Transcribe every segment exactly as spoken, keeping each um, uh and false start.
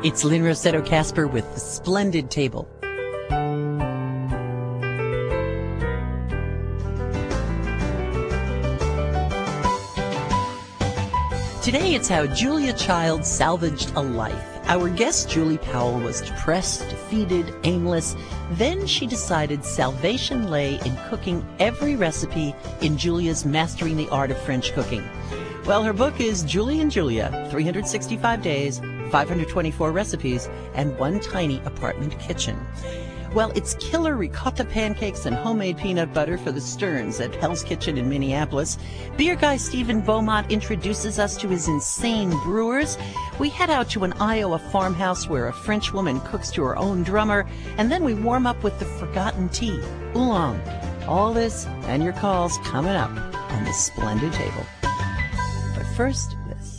It's Lynn Rossetto Kasper with The Splendid Table. Today it's how Julia Child salvaged a life. Our guest, Julie Powell, was depressed, defeated, aimless. Then she decided salvation lay in cooking every recipe in Julia's Mastering the Art of French Cooking. Well, her book is Julie and Julia, three hundred sixty-five days, five hundred twenty-four recipes, and one tiny apartment kitchen. Well, it's killer ricotta pancakes and homemade peanut butter for the Stearns at Hell's Kitchen in Minneapolis. Beer guy Stephen Beaumont introduces us to his insane brewers. We head out to an Iowa farmhouse where a French woman cooks to her own drummer, and then we warm up with the forgotten tea, oolong. All this and your calls coming up on The Splendid Table. But first, this.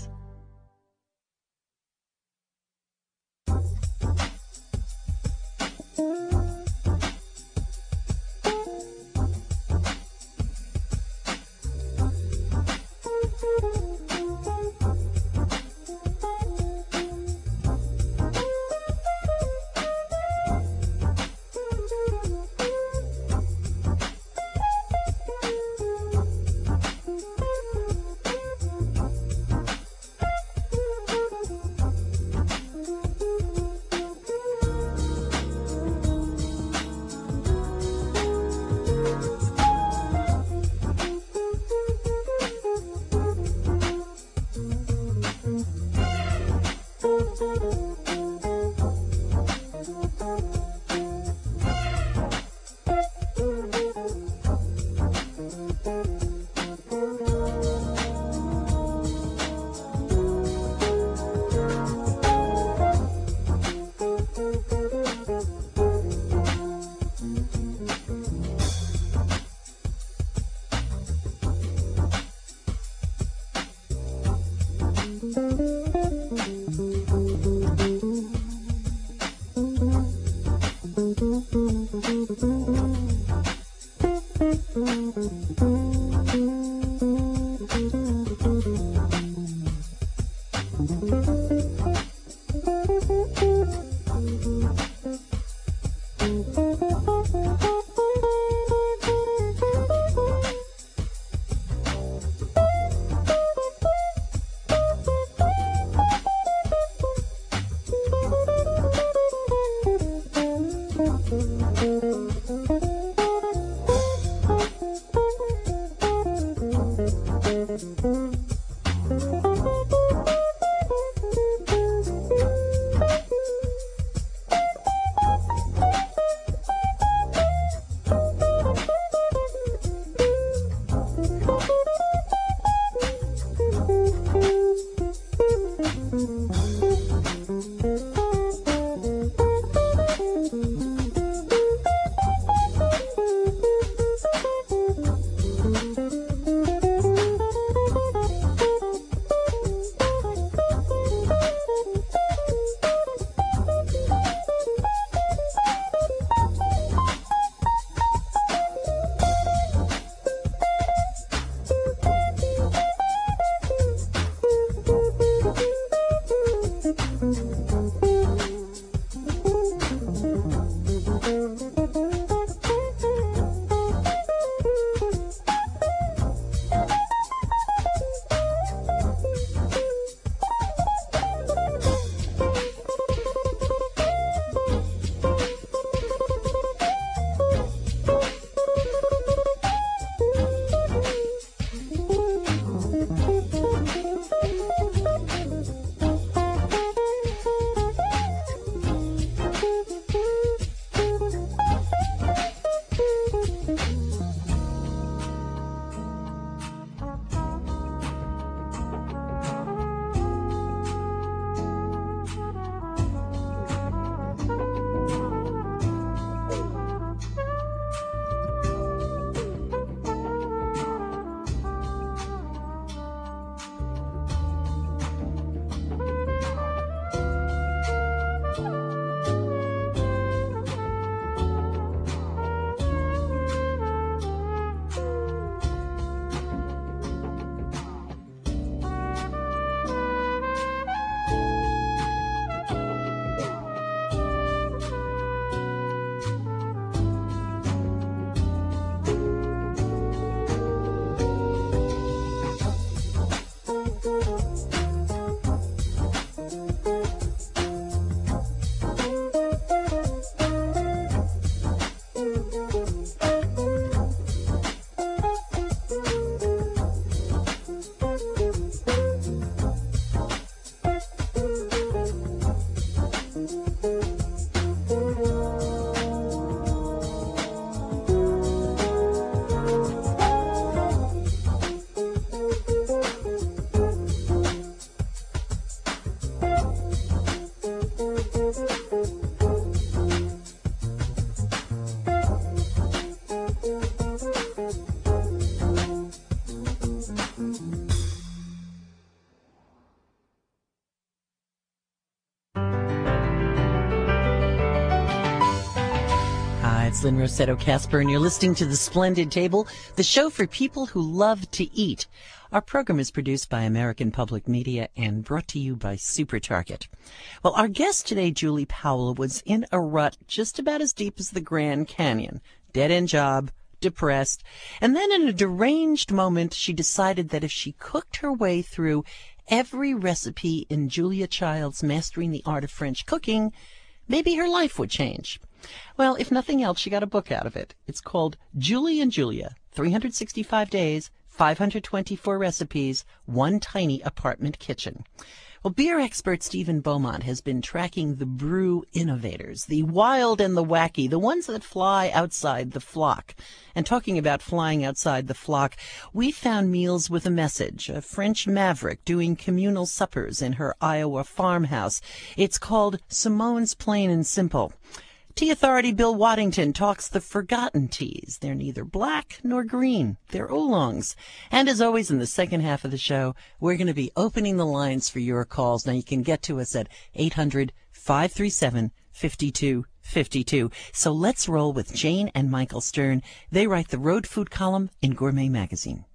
it's Lynn Rossetto Casper, and you're listening to The Splendid Table, the show for people who love to eat. Our program is produced by American Public Media and brought to you by Super Target. Well, our guest today, Julie Powell, was in a rut just about as deep as the Grand Canyon. Dead-end job, depressed, and then in a deranged moment, she decided that if she cooked her way through every recipe in Julia Child's Mastering the Art of French Cooking, maybe her life would change. Well, if nothing else, she got a book out of it. It's called Julie and Julia, three hundred sixty-five days, five hundred twenty-four recipes, one tiny apartment kitchen. Well, beer expert Stephen Beaumont has been tracking the brew innovators, the wild and the wacky, the ones that fly outside the flock. And talking about flying outside the flock, we found meals with a message, a French maverick doing communal suppers in her Iowa farmhouse. It's called Simone's Plain and Simple. Tea Authority Bill Waddington talks the forgotten teas. They're neither black nor green. They're oolongs. And as always, in the second half of the show, we're going to be opening the lines for your calls. Now, you can get to us at eight hundred, five three seven, five two five two. So let's roll with Jane and Michael Stern. They write the road food column in Gourmet Magazine.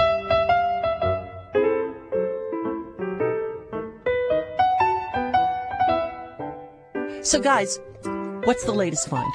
So, guys, what's the latest find?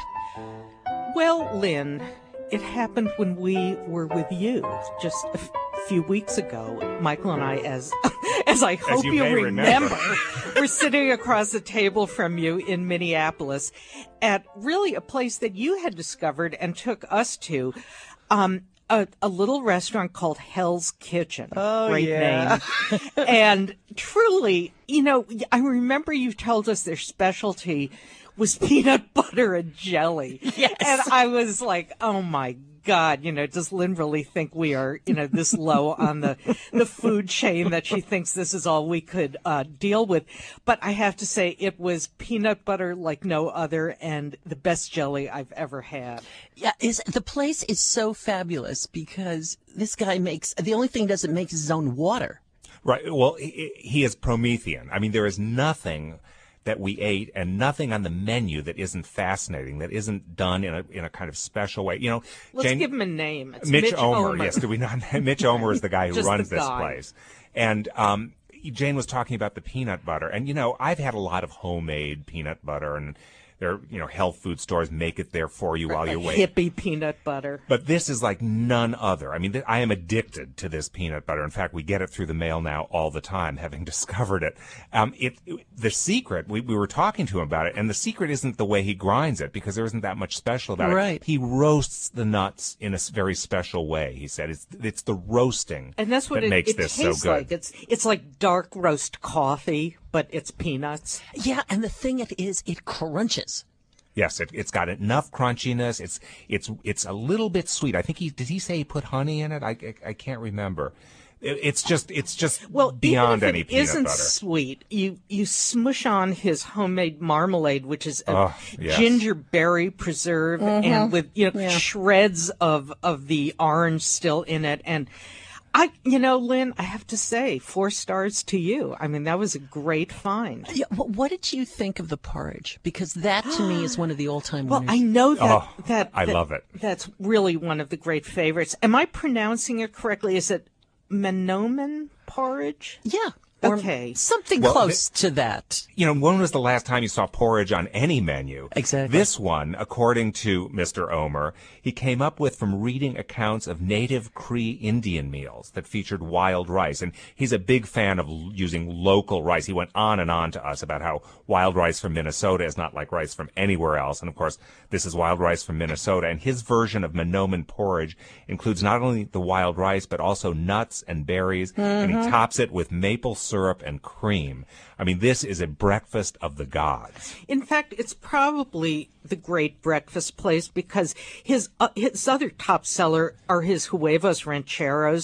Well, Lynn, it happened when we were with you just a f- few weeks ago. Michael and I, as as I hope as you, you remember, remember. we're sitting across the table from you in Minneapolis at really a place that you had discovered and took us to. Um, A, a little restaurant called Hell's Kitchen. Oh, Great yeah. name. And truly, you know, I remember you told us their specialty was peanut butter and jelly. Yes. And I was like, oh my God, you know, does Lynn really think we are, you know, this low on the, the food chain that she thinks this is all we could uh, deal with? But I have to say it was peanut butter like no other and the best jelly I've ever had. Yeah, is the place is so fabulous because this guy makes, the only thing he doesn't make is his own water. Right. Well, he, he is Promethean. I mean, there is nothing that we ate and nothing on the menu that isn't fascinating, that isn't done in a in a kind of special way. You know, Let's Jane, give him a name. It's Mitch, Mitch Omer. Omer. Yes, do we not? Mitch Omer is the guy who Just runs the this guy. place. And um, Jane was talking about the peanut butter. And, you know, I've had a lot of homemade peanut butter, and there, you know, health food stores make it there for you while you're waiting. Hippie peanut butter. But this is like none other. I mean, th- I am addicted to this peanut butter. In fact, we get it through the mail now all the time, having discovered it. Um, it, it the secret, we, we were talking to him about it, and the secret isn't the way he grinds it, because there isn't that much special about Right. it. He roasts the nuts in a s- very special way, he said. It's it's the roasting And that's what that it, makes it this so tastes good. like. It's it's like dark roast coffee, but it's peanuts. Yeah, and the thing it is, it crunches. Yes, it, it's got enough crunchiness. It's it's it's a little bit sweet. I think he did he say he put honey in it? I, I, I can't remember. It, it's just it's just Well, beyond even if any it peanut isn't butter. sweet, you you smush on his homemade marmalade, which is a Oh, yes. ginger berry preserve, and with you know Yeah. shreds of of the orange still in it, and. I, you know, Lynn, I have to say, four stars to you. I mean, that was a great find. Yeah, wh- what did you think of the porridge? Because that, to me, is one of the all-time Well, winners. I know that, Oh, that I that- love it. That's really one of the great favorites. Am I pronouncing it correctly? Is it Menomen porridge? Yeah. Or Okay. something Well, close to that. You know, when was the last time you saw porridge on any menu? Exactly. This one, according to Mister Omer, he came up with from reading accounts of native Cree Indian meals that featured wild rice. And he's a big fan of l- using local rice. He went on and on to us about how wild rice from Minnesota is not like rice from anywhere else. And of course, this is wild rice from Minnesota. And his version of Menomen porridge includes not only the wild rice, but also nuts and berries. And he tops it with maple syrup and cream. I mean, this is a breakfast of the gods. In fact, it's probably the great breakfast place because his uh, his other top seller are his huevos rancheros,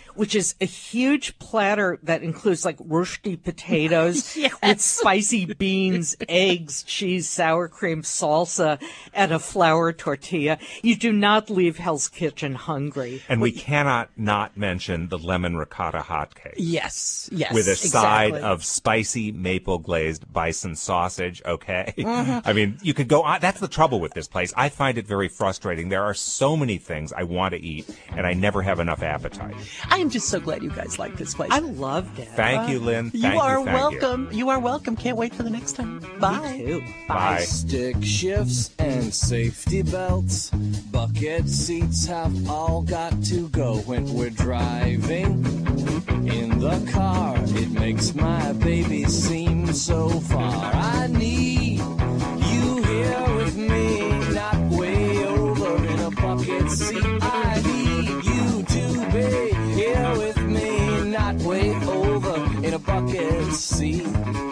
which is a huge platter that includes like roasty potatoes Yes. with spicy beans, eggs, cheese, sour cream, salsa, and a flour tortilla. You do not leave Hell's Kitchen hungry. And we cannot not mention the lemon ricotta hotcake. Yes, yes. With a side exactly. of spicy maple glazed bison sausage, okay? Mm-hmm. I mean, you could go on. That's the trouble with this place. I find it very frustrating. There are so many things I want to eat, and I never have enough appetite. I am just so glad you guys like this place. I loved it. Thank you, Lynn. Thank you are you, thank welcome. You. are welcome. Can't wait for the next time. Bye. Me too. Bye. Stick shifts and safety belts. Bucket seats have all got to go when we're driving in the car. It makes my baby seem so far. I need you here with me, not way over in a bucket seat. I need you to be here with me, not way over in a bucket seat.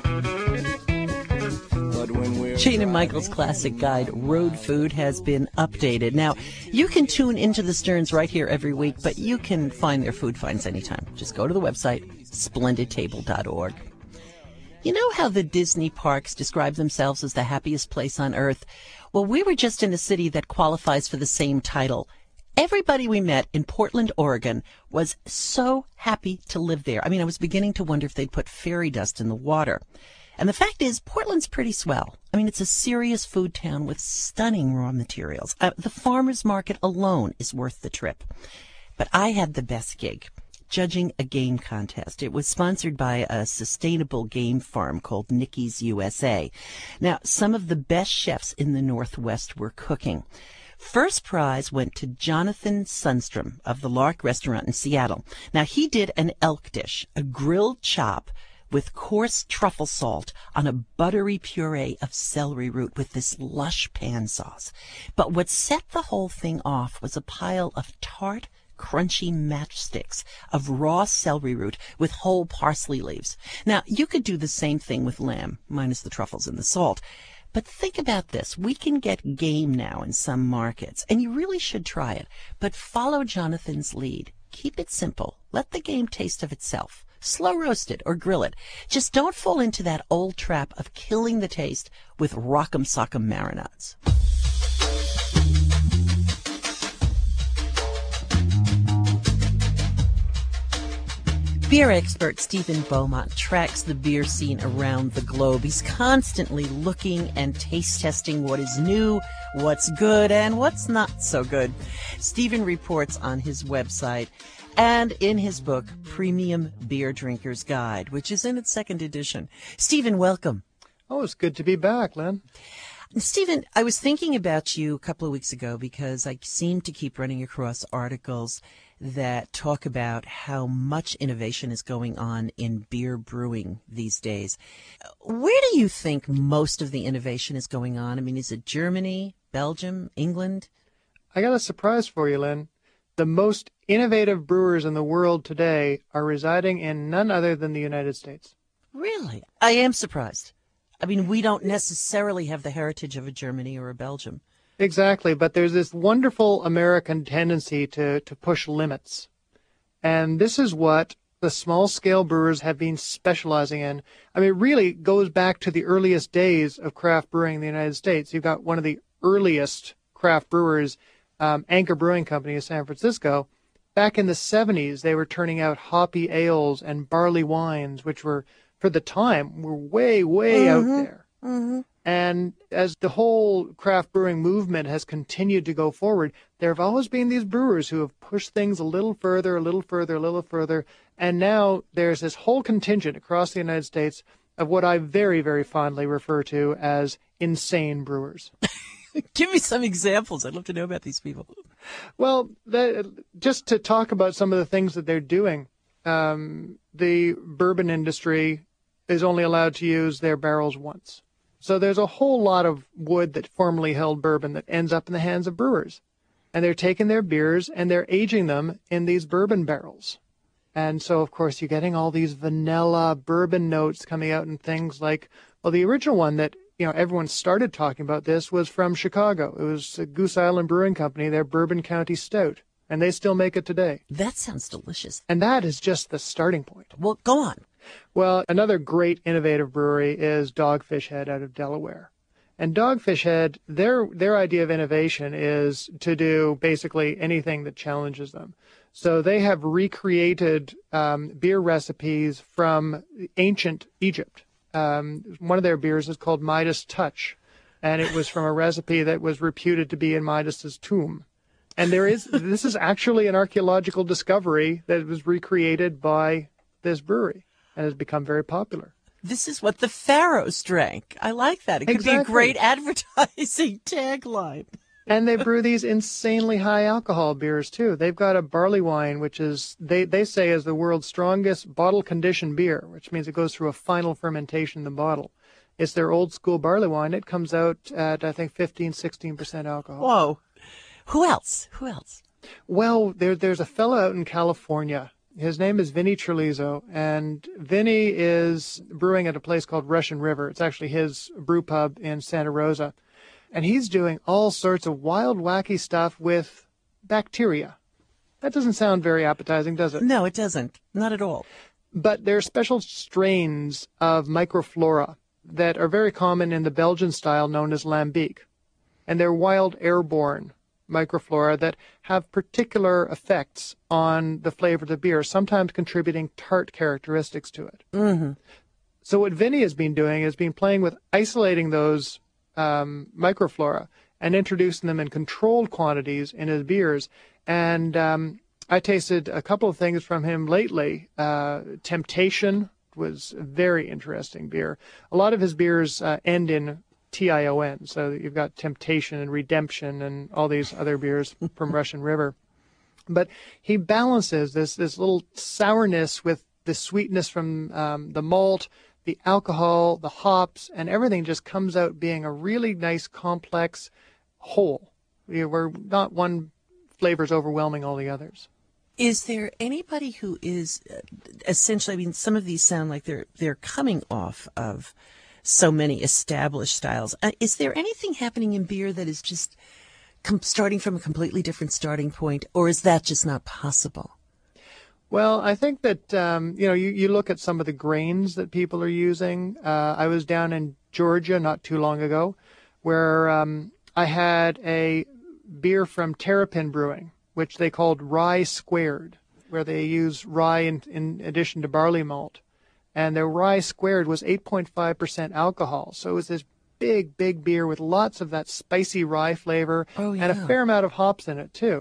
But when we're Jane and Michael's classic guide, Road Food, has been updated. Now, you can tune into the Sterns right here every week, but you can find their food finds anytime. Just go to the website, splendid table dot org. You know how the Disney parks describe themselves as the happiest place on earth? Well, we were just in a city that qualifies for the same title. Everybody we met in Portland, Oregon, was so happy to live there. I mean, I was beginning to wonder if they'd put fairy dust in the water. And the fact is, Portland's pretty swell. I mean, it's a serious food town with stunning raw materials. Uh, the farmers market alone is worth the trip. But I had the best gig, judging a game contest. It was sponsored by a sustainable game farm called Nikki's U S A. Now, some of the best chefs in the Northwest were cooking. First prize went to Jonathan Sundstrom of the Lark Restaurant in Seattle. Now, he did an elk dish, a grilled chop with coarse truffle salt on a buttery puree of celery root with this lush pan sauce. But what set the whole thing off was a pile of tart, crunchy matchsticks of raw celery root with whole parsley leaves. Now, you could do the same thing with lamb, minus the truffles and the salt. But think about this. We can get game now in some markets, and you really should try it. But follow Jonathan's lead. Keep it simple. Let the game taste of itself. Slow roast it or grill it. Just don't fall into that old trap of killing the taste with rock'em sock'em marinades. Beer expert Stephen Beaumont tracks the beer scene around the globe. He's constantly looking and taste testing what is new, what's good, and what's not so good. Stephen reports on his website and in his book, Premium Beer Drinker's Guide, which is in its second edition. Stephen, welcome. Oh, it's good to be back, Lynn. Stephen, I was thinking about you a couple of weeks ago because I seem to keep running across articles that talk about how much innovation is going on in beer brewing these days. Where do you think most of the innovation is going on? I mean, is it Germany, Belgium, England? I got a surprise for you, Lynn. The most innovative brewers in the world today are residing in none other than the United States. Really? I am surprised. I mean, we don't necessarily have the heritage of a Germany or a Belgium. Exactly, but there's this wonderful American tendency to, to push limits. And this is what the small-scale brewers have been specializing in. I mean, it really goes back to the earliest days of craft brewing in the United States. You've got one of the earliest craft brewers, um, Anchor Brewing Company of San Francisco. Back in the seventies, they were turning out hoppy ales and barley wines, which were, for the time, were way, way Mm-hmm. out there. Mm-hmm. And as the whole craft brewing movement has continued to go forward, there have always been these brewers who have pushed things a little further, a little further, a little further. And now there's this whole contingent across the United States of what I very, very fondly refer to as insane brewers. Give me some examples. I'd love to know about these people. Well, that, just to talk about some of the things that they're doing, um, the bourbon industry is only allowed to use their barrels once. So there's a whole lot of wood that formerly held bourbon that ends up in the hands of brewers. And they're taking their beers and they're aging them in these bourbon barrels. And so, of course, you're getting all these vanilla bourbon notes coming out and things like, well, the original one that, you know, everyone started talking about this was from Chicago. It was Goose Island Brewing Company, their Bourbon County Stout. and they still make it today. That sounds delicious. And that is just the starting point. Well, go on. Well, another great innovative brewery is Dogfish Head out of Delaware. And Dogfish Head, their their idea of innovation is to do basically anything that challenges them. So they have recreated um, beer recipes from ancient Egypt. Um, one of their beers is called Midas Touch, and it was from a recipe that was reputed to be in Midas's tomb. And there is this is actually an archaeological discovery that was recreated by this brewery and has become very popular. This is what the pharaohs drank. I like that. It could Exactly. be a great advertising tagline. And they brew these insanely high alcohol beers too. They've got a barley wine, which is they, they say is the world's strongest bottle conditioned beer, which means it goes through a final fermentation in the bottle. It's their old school barley wine. It comes out at, I think, fifteen, sixteen percent alcohol. Whoa. Who else? Who else? Well, there, there's a fellow out in California. His name is Vinny Chirlizo, and Vinny is brewing at a place called Russian River. It's actually his brew pub in Santa Rosa. And he's doing all sorts of wild, wacky stuff with bacteria. That doesn't sound very appetizing, does it? No, it doesn't. Not at all. But there are special strains of microflora that are very common in the Belgian style known as lambic. And they're wild, airborne microflora that have particular effects on the flavor of the beer, sometimes contributing tart characteristics to it. Mm-hmm. So what Vinny has been doing is been playing with isolating those um, microflora and introducing them in controlled quantities in his beers. And um, I tasted a couple of things from him lately. Uh, Temptation was a very interesting beer. A lot of his beers uh, end in T I O N. So you've got Temptation and Redemption and all these other beers from Russian River. But he balances this this little sourness with the sweetness from um, the malt, the alcohol, the hops, and everything just comes out being a really nice, complex whole. Where not one flavor is overwhelming all the others. Is there anybody who is uh, essentially, I mean, some of these sound like they're they're coming off of so many established styles. Uh, is there anything happening in beer that is just com- starting from a completely different starting point, or is that just not possible? Well, I think that, um, you know, you, you look at some of the grains that people are using. Uh, I was down in Georgia not too long ago where um, I had a beer from Terrapin Brewing, which they called Rye Squared, where they use rye in, in addition to barley malt. And their Rye Squared was eight point five percent alcohol. So it was this big, big beer with lots of that spicy rye flavor Oh, yeah. and a fair amount of hops in it, too.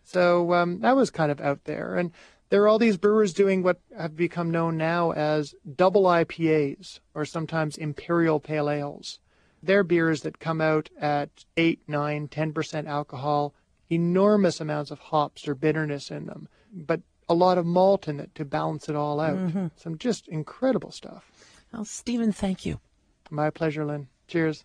So um, that was kind of out there. And there are all these brewers doing what have become known now as double I P As, or sometimes imperial pale ales. They're beers that come out at eight, nine, ten percent alcohol, enormous amounts of hops or bitterness in them, but a lot of malt in it to balance it all out. Mm-hmm. Some just incredible stuff. Well, Stephen, thank you. My pleasure, Lynn. Cheers.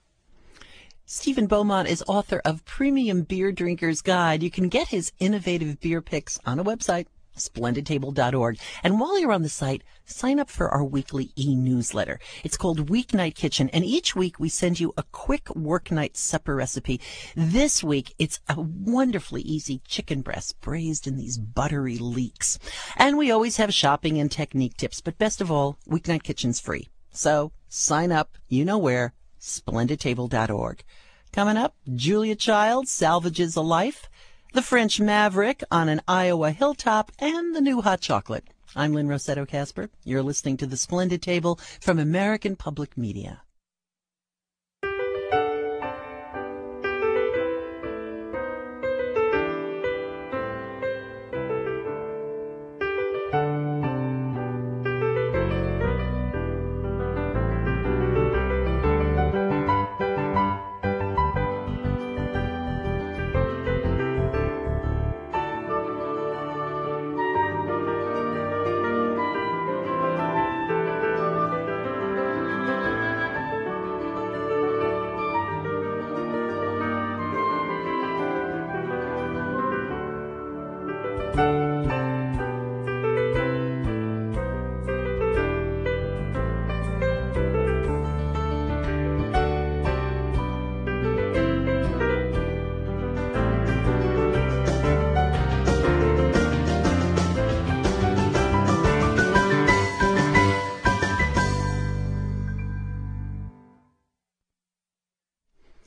Stephen Beaumont is author of Premium Beer Drinker's Guide. You can get his innovative beer picks on a website, splendid table dot org. And while you're on the site, sign up for our weekly e-newsletter. It's called Weeknight Kitchen, and each week we send you a quick work night supper recipe. This week, it's a wonderfully easy chicken breast braised in these buttery leeks. And we always have shopping and technique tips, but best of all, Weeknight Kitchen's free. So sign up, you know where, splendid table dot org. Coming up, Julia Child salvages a life, the French Maverick on an Iowa hilltop, and the new hot chocolate. I'm Lynn Rossetto Kasper. You're listening to The Splendid Table from American Public Media.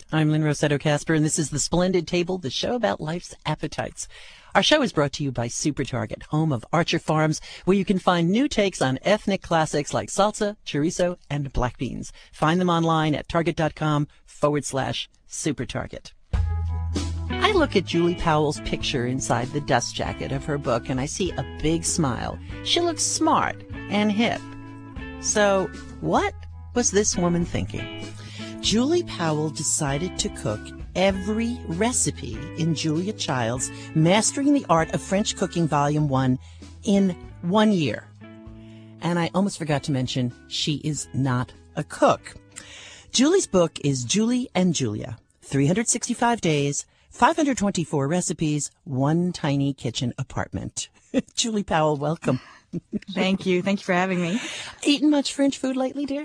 I'm Lynn Rossetto Casper, and this is The Splendid Table, the show about life's appetites. Our show is brought to you by Super Target, home of Archer Farms, where you can find new takes on ethnic classics like salsa, chorizo, and black beans. Find them online at target.com forward slash Super Target. I look at Julie Powell's picture inside the dust jacket of her book, and I see a big smile. She looks smart and hip. So, what was this woman thinking? Julie Powell decided to cook every recipe in Julia Child's Mastering the Art of French Cooking Volume one in one year. And I almost forgot to mention, she is not a cook. Julie's book is Julie and Julia, three hundred sixty-five days, five hundred twenty-four recipes, one tiny kitchen apartment. Julie Powell, welcome. Thank you. Thank you for having me. Eaten much French food lately, dear?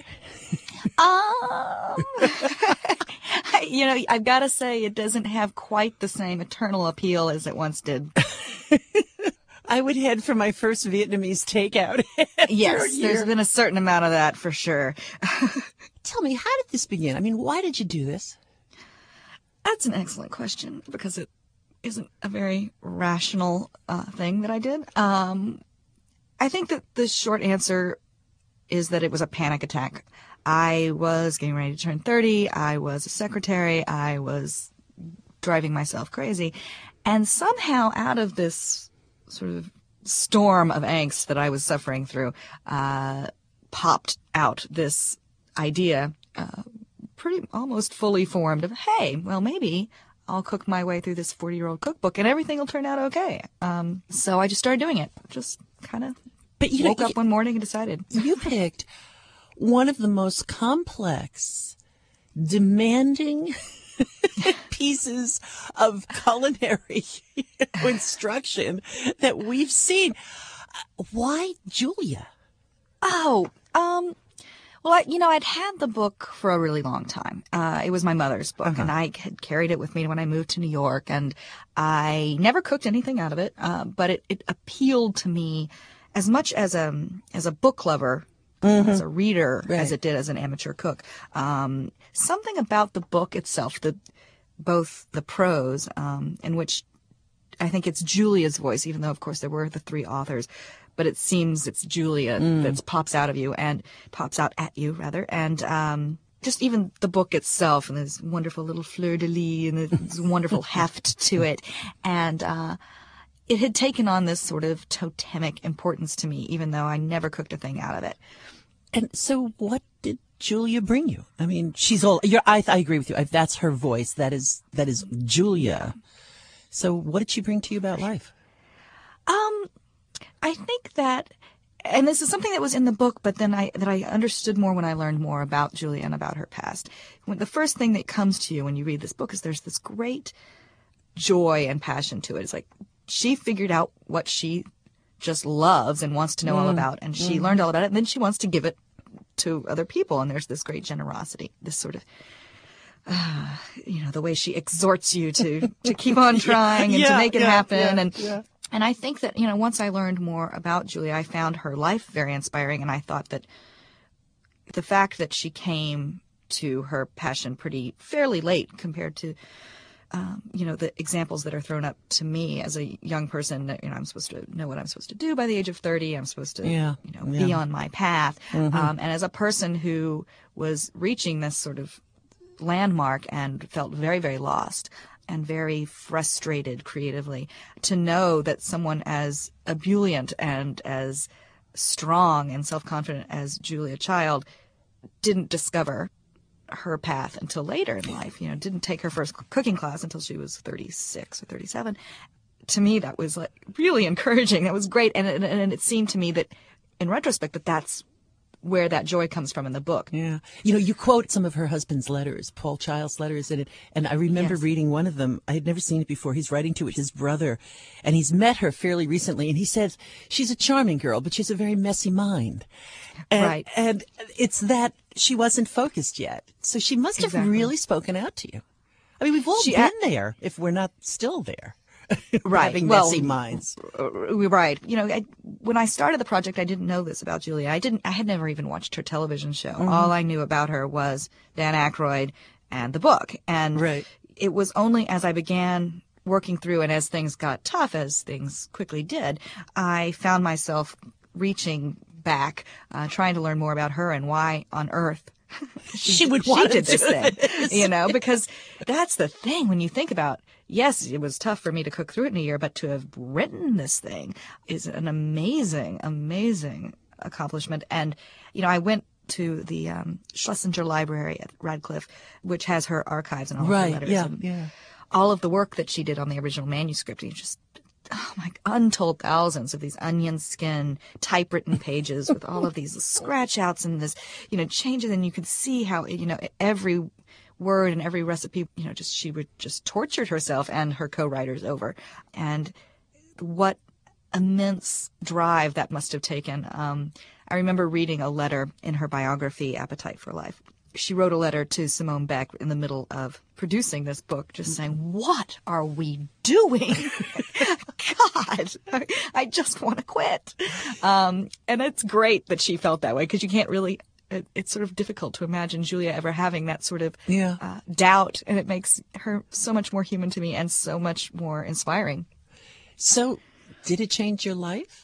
Um, you know, I've got to say it doesn't have quite the same eternal appeal as it once did. I would head for my first Vietnamese takeout. Yes, there's been a certain amount of that for sure. Tell me, how did this begin? I mean, why did you do this? That's an excellent question because it isn't a very rational uh, thing that I did. Um, I think that the short answer is that it was a panic attack. I was getting ready to turn thirty. I was a secretary. I was driving myself crazy. And somehow out of this sort of storm of angst that I was suffering through, uh, popped out this idea, uh, pretty almost fully formed of, hey, well, maybe I'll cook my way through this forty-year-old cookbook and everything will turn out okay. Um, so I just started doing it. Just kind of But you woke know, up one morning and decided. You picked one of the most complex, demanding pieces of culinary instruction that we've seen. Why Julia? Oh, um, well, I, you know, I'd had the book for a really long time. Uh, it was my mother's book, uh-huh. and I had carried it with me when I moved to New York, and I never cooked anything out of it, uh, but it, it appealed to me as much as a, as a book lover, mm-hmm. as a reader, right. as it did as an amateur cook. Um, something about the book itself, the both the prose, um, in which I think it's Julia's voice, even though, of course, there were the three authors, but it seems it's Julia mm. that pops out of you and pops out at you, rather. And um, just even the book itself, and this wonderful little fleur-de-lis and this wonderful heft to it. And uh, it had taken on this sort of totemic importance to me, even though I never cooked a thing out of it. And so what did Julia bring you? I mean, she's all, you're, I, I agree with you. I, that's her voice. That is, that is Julia. So what did she bring to you about life? Um, I think that, and this is something that was in the book, but then I, that I understood more when I learned more about Julia and about her past. When the first thing that comes to you when you read this book is there's this great joy and passion to it. It's like she figured out what she just loves and wants to know mm. all about, and she mm. learned all about it, and then she wants to give it to other people, and there's this great generosity, this sort of, uh, you know, the way she exhorts you to, to keep on trying and yeah, to make it yeah, happen. Yeah, and yeah. and I think that, you know, once I learned more about Julia, I found her life very inspiring, and I thought that the fact that she came to her passion pretty fairly late compared to Um, you know, the examples that are thrown up to me as a young person, that, you know, I'm supposed to know what I'm supposed to do by the age of thirty. I'm supposed to, yeah, you know, yeah. be on my path. Mm-hmm. Um, and as a person who was reaching this sort of landmark and felt very, very lost and very frustrated creatively, to know that someone as ebullient and as strong and self-confident as Julia Child didn't discover her path until later in life, you know, didn't take her first cooking class until she was thirty-six or thirty-seven. To me, that was like really encouraging. That was great. And, and, and it seemed to me that in retrospect that that's where that joy comes from in the book. Yeah. You know, you quote some of her husband's letters, Paul Child's letters in it. And I remember yes. reading one of them. I had never seen it before. He's writing to his brother, and he's met her fairly recently. And he says, she's a charming girl, but she's a very messy mind. And, right. And it's that she wasn't focused yet. So she must have exactly. really spoken out to you. I mean, we've all she, been uh, there if we're not still there. Right. Having well, messy minds. Right. You know, I, when I started the project, I didn't know this about Julia. I didn't, I had never even watched her television show. Mm-hmm. All I knew about her was Dan Aykroyd and the book. And Right. it was only as I began working through and as things got tough, as things quickly did, I found myself reaching back, uh, trying to learn more about her and why on earth She would she want to did this do thing, this. you know, because that's the thing when you think about, yes, it was tough for me to cook through it in a year, but to have written this thing is an amazing, amazing accomplishment. And, you know, I went to the um, Schlesinger Library at Radcliffe, which has her archives and all of her Right, letters. yeah, and yeah. all of the work that she did on the original manuscript. You just, oh my, untold thousands of these onion skin typewritten pages with all of these scratch outs and this, you know, changes. And you could see how, you know, every word and every recipe, you know, just, she would just tortured herself and her co-writers over. And what immense drive that must have taken. Um, I remember reading a letter in her biography, Appetite for Life. She wrote a letter to Simone Beck in the middle of producing this book, just saying, what are we doing? God, I, I just want to quit. Um, and it's great that she felt that way, because you can't really, it, it's sort of difficult to imagine Julia ever having that sort of Yeah. uh, doubt. And it makes her so much more human to me and so much more inspiring. So, did it change your life?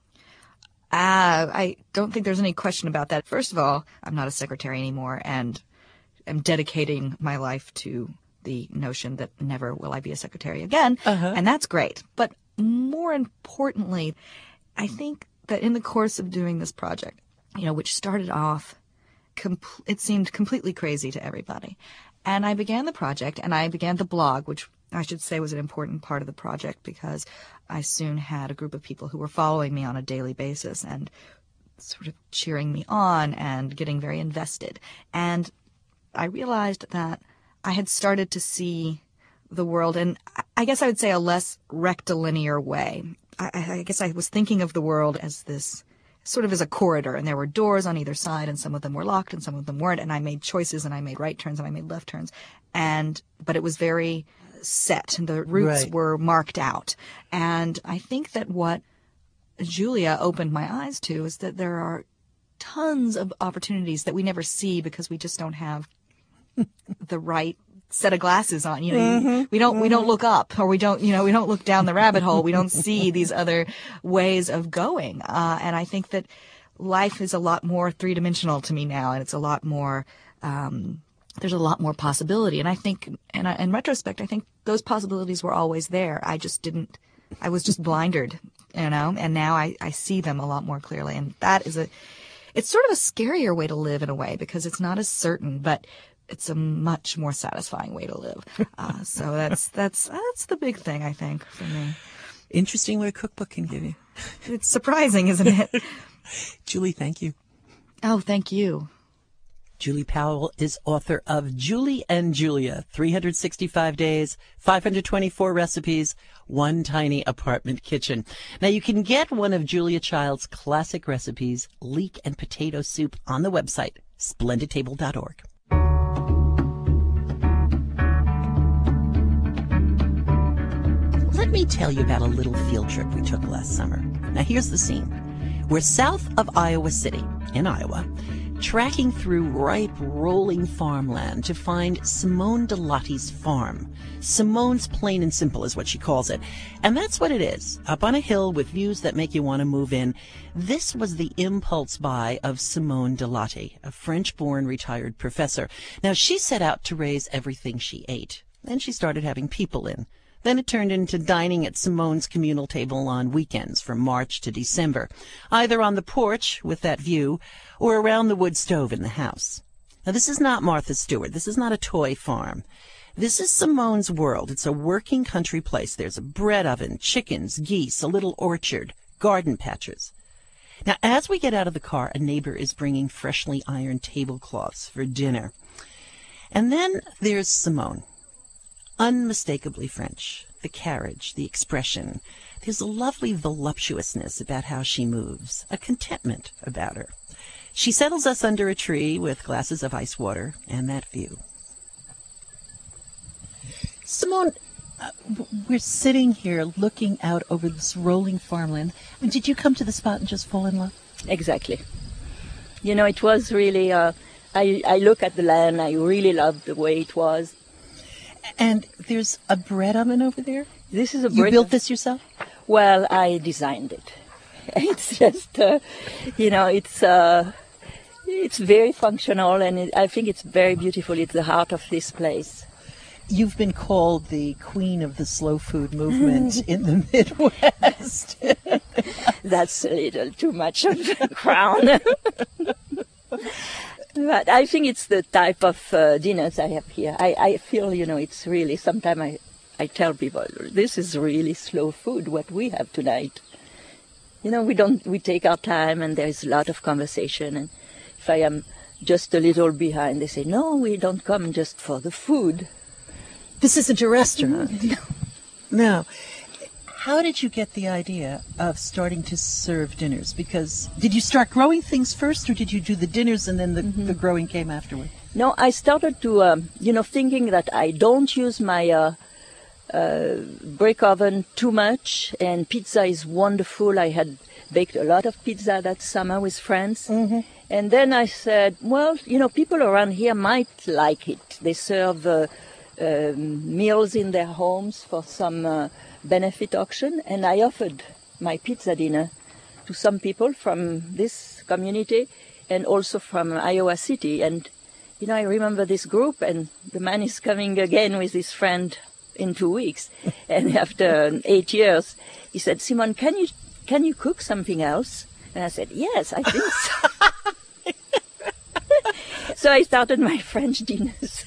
Uh, I don't think there's any question about that. First of all, I'm not a secretary anymore, and am dedicating my life to the notion that never will I be a secretary again. Uh-huh. And that's great. But more importantly, I think that in the course of doing this project, you know, which started off, com- it seemed completely crazy to everybody. And I began the project, and I began the blog, which I should say was an important part of the project, because I soon had a group of people who were following me on a daily basis and sort of cheering me on and getting very invested. And I realized that I had started to see the world in, I guess I would say, a less rectilinear way. I, I guess I was thinking of the world as this sort of as a corridor, and there were doors on either side, and some of them were locked and some of them weren't, and I made choices, and I made right turns and I made left turns. And, but it was very set, and the routes Right. were marked out. And I think that what Julia opened my eyes to is that there are tons of opportunities that we never see because we just don't have the right set of glasses on. You know, Mm-hmm. you, we don't we don't look up, or we don't you know we don't look down the rabbit hole. We don't see these other ways of going. Uh, and I think that life is a lot more three dimensional to me now, and it's a lot more. Um, there's a lot more possibility, and I think, and I, in retrospect, I think those possibilities were always there. I just didn't. I was just blinded, you know. And now I I see them a lot more clearly, and that is a. It's sort of a scarier way to live in a way, because it's not as certain, but it's a much more satisfying way to live. Uh, so that's that's that's the big thing, I think, for me. Interesting what a cookbook can give you. It's surprising, isn't it? Julie, thank you. Oh, thank you. Julie Powell is author of Julie and Julia, three hundred sixty-five days, five hundred twenty-four recipes, one tiny apartment kitchen. Now, you can get one of Julia Child's classic recipes, leek and potato soup, on the website, splendid table dot org. Let me tell you about a little field trip we took last summer. Now, here's the scene. We're south of Iowa City, in Iowa, tracking through ripe, rolling farmland to find Simone Delotti's farm. Simone's Plain and Simple is what she calls it. And that's what it is, up on a hill with views that make you want to move in. This was the impulse buy of Simone Delotti, a French-born retired professor. Now, she set out to raise everything she ate. Then she started having people in. Then it turned into dining at Simone's communal table on weekends from March to December, either on the porch with that view or around the wood stove in the house. Now, this is not Martha Stewart. This is not a toy farm. This is Simone's world. It's a working country place. There's a bread oven, chickens, geese, a little orchard, garden patches. Now, as we get out of the car, a neighbor is bringing freshly ironed tablecloths for dinner. And then there's Simone. Unmistakably French. The carriage, the expression. There's a lovely voluptuousness about how she moves, a contentment about her. She settles us under a tree with glasses of ice water and that view. Simone, uh, we're sitting here looking out over this rolling farmland. I mean, did you come to the spot and just fall in love? Exactly. You know, it was really uh, I, I look at the land. I really love the way it was. And there's a bread oven over there? This is a You brick- built this yourself? Well, I designed it. It's just, uh, you know, it's uh, it's very functional, and it, I think it's very beautiful. It's the heart of this place. You've been called the queen of the slow food movement in the Midwest. That's a little too much of the crown. But I think it's the type of uh, dinners I have here. I, I feel, you know, it's really, sometimes I, I tell people, this is really slow food, what we have tonight. You know, we don't, we take our time, and there's a lot of conversation. And if I am just a little behind, they say, no, we don't come just for the food. This isn't a restaurant. No. How did you get the idea of starting to serve dinners? Because did you start growing things first, or did you do the dinners and then the, mm-hmm. the growing came afterward? No, I started to, um, you know, thinking that I don't use my uh, uh, brick oven too much, and pizza is wonderful. I had baked a lot of pizza that summer with friends. Mm-hmm. And then I said, well, you know, people around here might like it. They serve uh, uh, meals in their homes for some uh, benefit auction, and I offered my pizza dinner to some people from this community and also from Iowa City. And, you know, I remember this group, and the man is coming again with his friend in two weeks. And after eight years, he said, Simone, can you can you cook something else? And I said, yes, I think so. So I started my French dinners.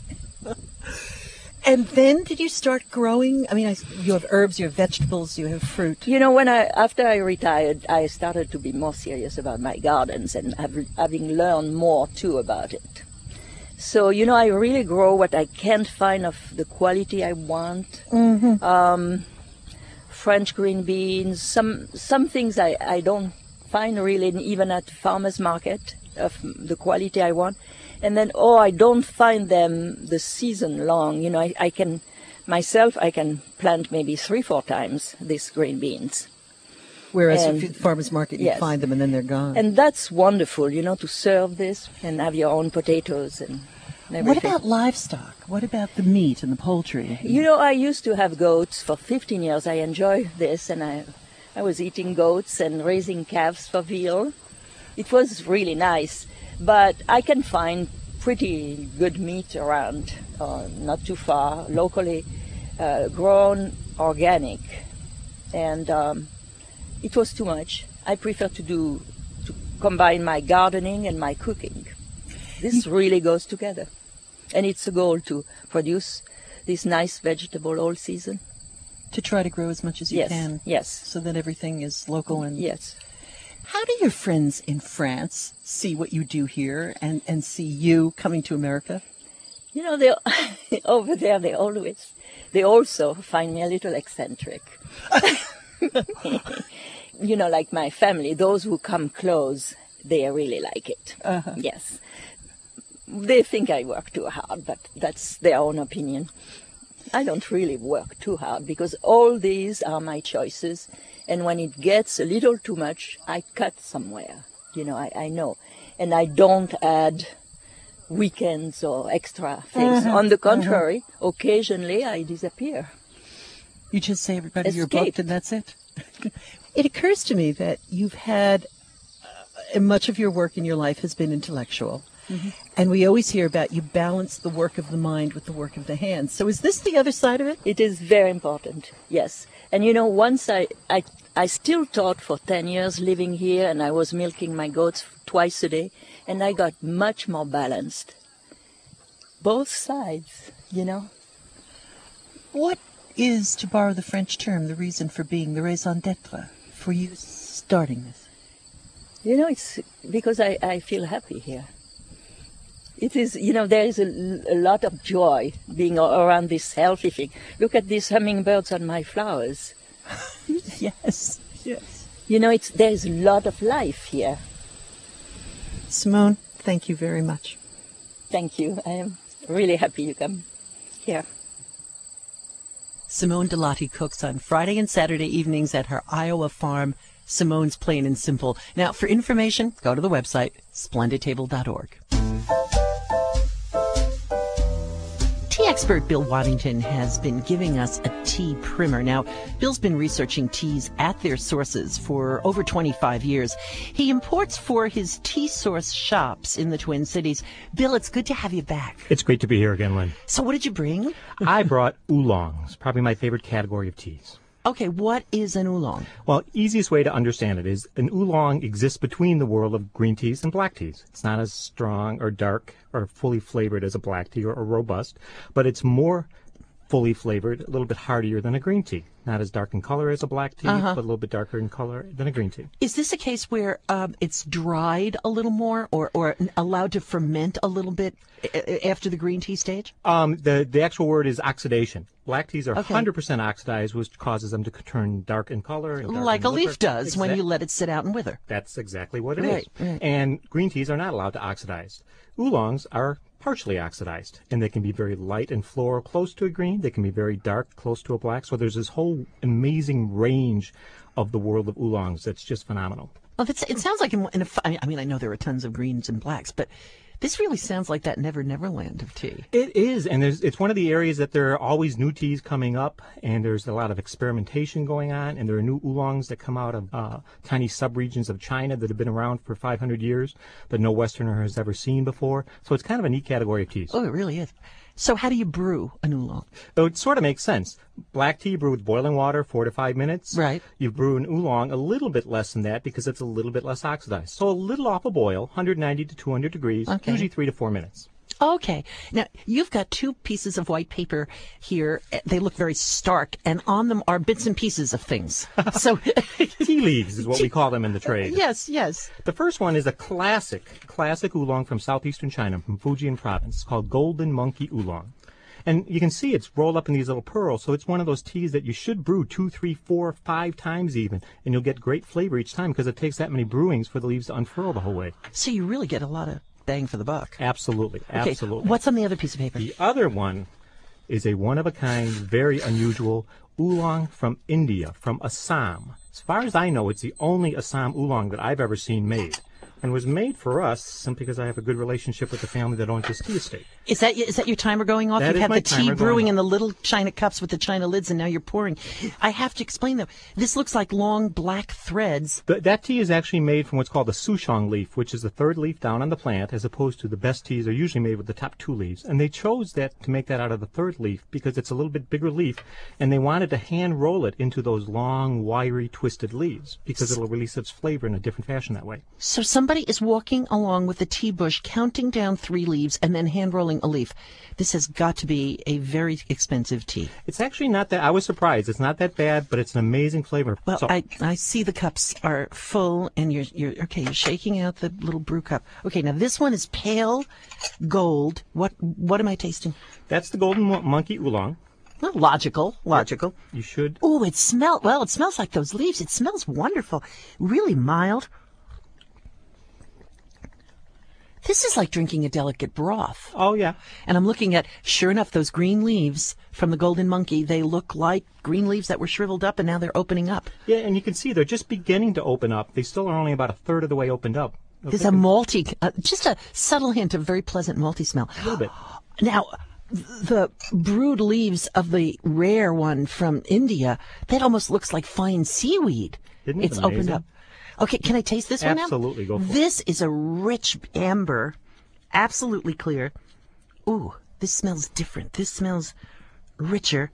And then did you start growing? I mean, I, you have herbs, you have vegetables, you have fruit. You know, when I after I retired, I started to be more serious about my gardens, and have, having learned more too about it. So, you know, I really grow what I can't find of the quality I want. Mm-hmm. Um, French green beans, some some things I, I don't find really even at the farmer's market of the quality I want. And then, oh, I don't find them the season long. You know, I, I can, myself, I can plant maybe three, four times these green beans. Whereas And- at the farmer's market, you yes. find them and then they're gone. And that's wonderful, you know, to serve this and have your own potatoes and everything. What about livestock? What about the meat and the poultry? You know, I used to have goats for fifteen years. I enjoy this, and I, I was eating goats and raising calves for veal. It was really nice, but I can find pretty good meat around, uh, not too far, locally uh, grown, organic, and um, it was too much. I prefer to do to combine my gardening and my cooking. This really goes together, and it's a goal to produce this nice vegetable all season. To try to grow as much as you Yes, can. yes. So that everything is local and... Yes. How do your friends in France see what you do here and, and see you coming to America? You know, they over there, they always, they also find me a little eccentric. You know, like my family, those who come close, they really like it. Uh-huh. Yes. They think I work too hard, but that's their own opinion. I don't really work too hard because all these are my choices. And when it gets a little too much, I cut somewhere. You know, I, I know. And I don't add weekends or extra things. Uh-huh. On the contrary, uh-huh. occasionally I disappear. You just say, everybody, you're Escaped. booked and that's it. It occurs to me that you've had, uh, much of your work in your life has been intellectual. Mm-hmm. And we always hear about you balance the work of the mind with the work of the hands. So is this the other side of it? It is very important, yes. And you know, once I, I, I still taught for ten years living here, and I was milking my goats twice a day, and I got much more balanced. Both sides, you know. What is, to borrow the French term, the reason for being, the raison d'etre, for you starting this? You know, it's because I, I feel happy here. It is, you know, there is a, a lot of joy being around this healthy thing. Look at these hummingbirds on my flowers. Yes, yes. You know, it's there is a lot of life here. Simone, thank you very much. Thank you. I am really happy you come here. Simone Delati cooks on Friday and Saturday evenings at her Iowa farm, Simone's Plain and Simple. Now, for information, go to the website, splendid table dot org. Tea expert Bill Waddington has been giving us a tea primer. Now, Bill's been researching teas at their sources for over twenty-five years. He imports for his tea source shops in the Twin Cities. Bill, it's good to have you back. It's great to be here again, Lynn. So what did you bring? I brought oolongs, probably my favorite category of teas. Okay, what is an oolong? Well, easiest way to understand it is an oolong exists between the world of green teas and black teas. It's not as strong or dark or fully flavored as a black tea or, or robust, but it's more fully flavored, a little bit heartier than a green tea. Not as dark in color as a black tea, Uh-huh. but a little bit darker in color than a green tea. Is this a case where um, it's dried a little more or, or allowed to ferment a little bit a- after the green tea stage? Um, the, the actual word is oxidation. Black teas are Okay. one hundred percent oxidized, which causes them to turn dark in color. And dark Like in a liquor. leaf does when Exact- you let it sit out and wither. That's exactly what it is. Right, right. And green teas are not allowed to oxidize. Oolongs are partially oxidized, and they can be very light and floral, close to a green. They can be very dark, close to a black. So there's this whole amazing range of the world of oolongs that's just phenomenal. Well, it's, it sounds like in, in a, I mean, I know there are tons of greens and blacks, but this really sounds like that Never Never Land of tea. It is, and there's, it's one of the areas that there are always new teas coming up, and there's a lot of experimentation going on, and there are new oolongs that come out of uh, tiny subregions of China that have been around for five hundred years, but no Westerner has ever seen before. So it's kind of a neat category of teas. Oh, it really is. So how do you brew an oolong? So it sort of makes sense. Black tea, you brew with boiling water, four to five minutes. Right. You brew an oolong a little bit less than that because it's a little bit less oxidized. So a little off a boil, one ninety to two hundred degrees, Okay. usually three to four minutes. Okay. Now, you've got two pieces of white paper here. They look very stark, and on them are bits and pieces of things. So, Tea leaves is what we call them in the trade. yes, yes. The first one is a classic, classic oolong from southeastern China, from Fujian province, called Golden Monkey Oolong. And you can see it's rolled up in these little pearls, so it's one of those teas that you should brew two, three, four, five times even, and you'll get great flavor each time because it takes that many brewings for the leaves to unfurl the whole way. So you really get a lot of bang for the buck. Absolutely, Okay, absolutely. what's on the other piece of paper? The other one is a one-of-a-kind, very unusual oolong from India, from Assam. As far as I know, it's the only Assam oolong that I've ever seen made. And was made for us simply because I have a good relationship with the family that owns this tea estate. Is that is that your timer going off? That You've is had my the tea timer going brewing off. in the little china cups with the china lids, and now you're pouring. I have to explain though. This looks like long black threads. The, that tea is actually made from what's called the souchong leaf, which is the third leaf down on the plant, as opposed to the best teas are usually made with the top two leaves. And they chose that to make that out of the third leaf because it's a little bit bigger leaf, and they wanted to hand roll it into those long, wiry, twisted leaves because it'll release its flavor in a different fashion that way. So somebody is walking along with the tea bush, counting down three leaves, and then hand rolling a leaf. This has got to be a very expensive tea. It's actually not that, I was surprised. It's not that bad, but it's an amazing flavor. Well, So- I, I see the cups are full, and you're you're okay. You're shaking out the little brew cup. Okay, now this one is pale gold. What what am I tasting? That's the Golden Mo- Monkey Oolong. Well, logical, logical. You should. Oh, it smells well. It smells like those leaves. It smells wonderful. Really mild. This is like drinking a delicate broth. Oh, yeah. And I'm looking at, sure enough, those green leaves from the Golden Monkey. They look like green leaves that were shriveled up, and now they're opening up. Yeah, and you can see they're just beginning to open up. They still are only about a third of the way opened up. There's a malty, uh, just a subtle hint of very pleasant malty smell. A little bit. Now, the brewed leaves of the rare one from India, that almost looks like fine seaweed. Isn't it It's opened amazing? up. Okay, can I taste this one now? Absolutely, go for it. This is a rich amber, absolutely clear. Ooh, this smells different. This smells richer.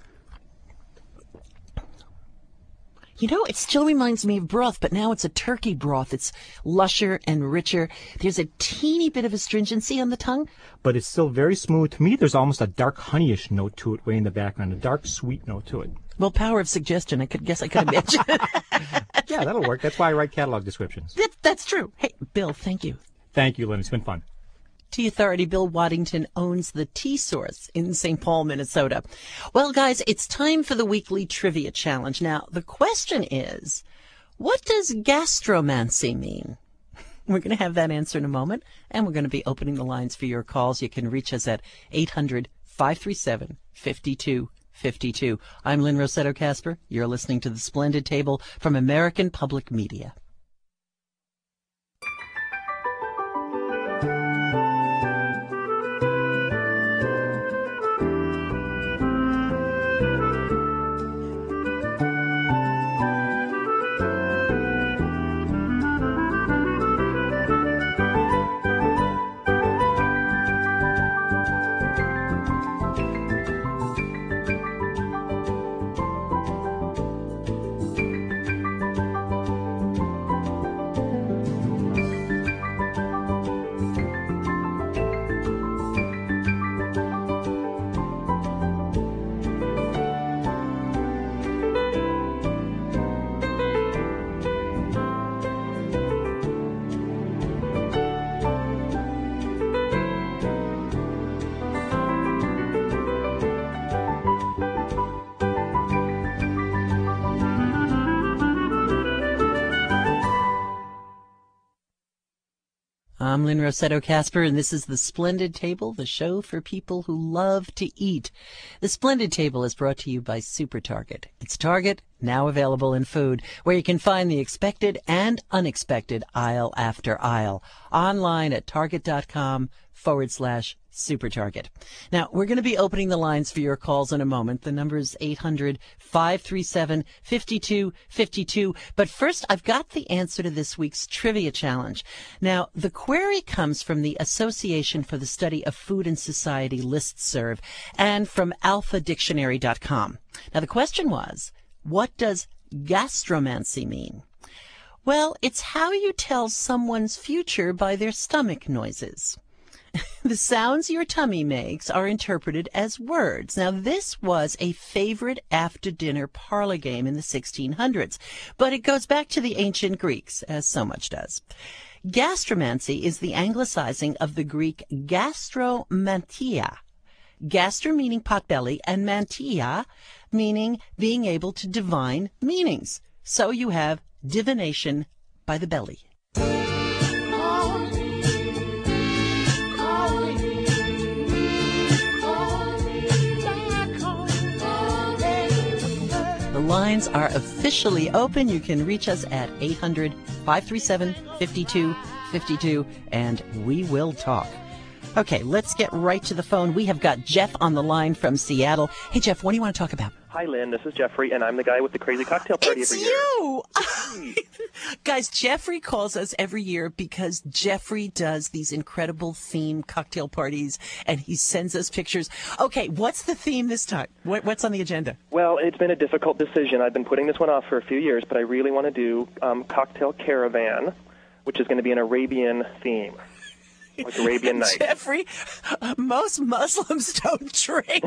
You know, it still reminds me of broth, but now it's a turkey broth. It's lusher and richer. There's a teeny bit of astringency on the tongue. But it's still very smooth. To me, there's almost a dark honeyish note to it way in the background, a dark sweet note to it. Well, power of suggestion, I could guess I could imagine. Yeah, that'll work. That's why I write catalog descriptions. that, that's true. Hey, Bill, thank you. Thank you, Lynn. It's been fun. Tea Authority Bill Waddington owns the Tea Source in Saint Paul, Minnesota. Well, guys, it's time for the weekly trivia challenge. Now, the question is, what does gastromancy mean? We're going to have that answer in a moment, and we're going to be opening the lines for your calls. You can reach us at eight hundred, five three seven, five two five two. I'm Lynn Rossetto Casper. You're listening to The Splendid Table from American Public Media. I'm Lynn Rossetto Casper, and this is The Splendid Table, the show for people who love to eat. The Splendid Table is brought to you by Super Target. It's Target, now available in food, where you can find the expected and unexpected aisle after aisle. Online at target.com forward slash Super Target. Now, we're going to be opening the lines for your calls in a moment. The number is eight hundred, five three seven, five two five two. But first, I've got the answer to this week's trivia challenge. Now, the query comes from the Association for the Study of Food and Society listserv and from alpha dictionary dot com. Now, the question was, what does gastromancy mean? Well, it's how you tell someone's future by their stomach noises. The sounds your tummy makes are interpreted as words. Now, this was a favorite after-dinner parlor game in the sixteen hundreds, but it goes back to the ancient Greeks, as so much does. Gastromancy is the anglicizing of the Greek gastromantia. Gastro meaning potbelly, and mantia meaning being able to divine meanings. So you have divination by the belly. The lines are officially open. You can reach us at eight hundred, five three seven, five two five two, and we will talk. Okay, let's get right to the phone. We have got Jeff on the line from Seattle. Hey, Jeff, what do you want to talk about? Hi, Lynn. This is Jeffrey, and I'm the guy with the crazy cocktail party it's every year. you! Guys, Jeffrey calls us every year because Jeffrey does these incredible theme cocktail parties, and he sends us pictures. Okay, what's the theme this time? What, what's on the agenda? Well, it's been a difficult decision. I've been putting this one off for a few years, but I really want to do um, Cocktail Caravan, which is going to be an Arabian theme. Like Arabian Nights. Jeffrey, most Muslims don't drink.